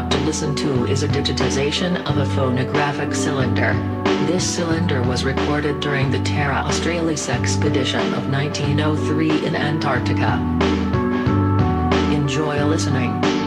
about to listen to is a digitization of a phonographic cylinder. This cylinder was recorded during the Terra Australis expedition of 1903 in Antarctica. Enjoy listening.